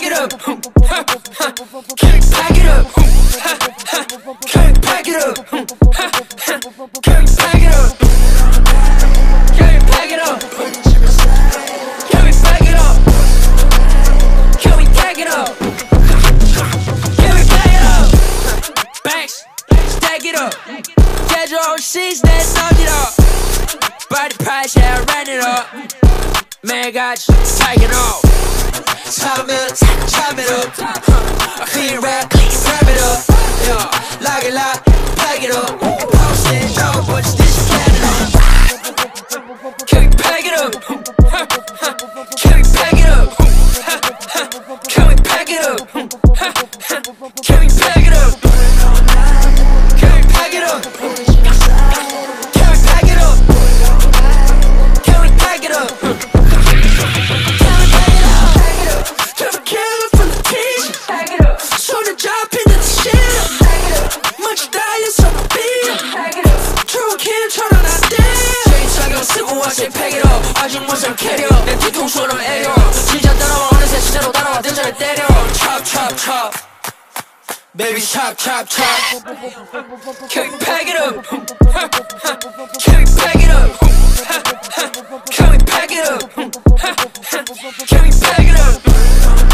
it up? Can we pack it up? Can we pack it up? Can we pack it up? Can we pack it up? Can we pack it up? Can we pack it up? Can we pack it up? Banks, stack it up. Get your own sheets, let's knock it up. By the price, yeah, I ran it up. Man, got you taking off. Chop it up. Clean rap, wrap it up. Yeah, lock it, pack it up. Post it, dog, watch this, you can it up. Can we pack it up? Can we pack it up? Can we pack it up? Can we pack it up? Can we pack it up? Can we pack it up? Can we pack it up?谁pack it up 아직 못 살 캐리어 내 뒤통수는 애려 진짜 따라와 어느새 진짜로 따라와 등자를 때려 chop baby chop Can we pack it up? Can we pack it up? Can we pack it up? Can we pack it up?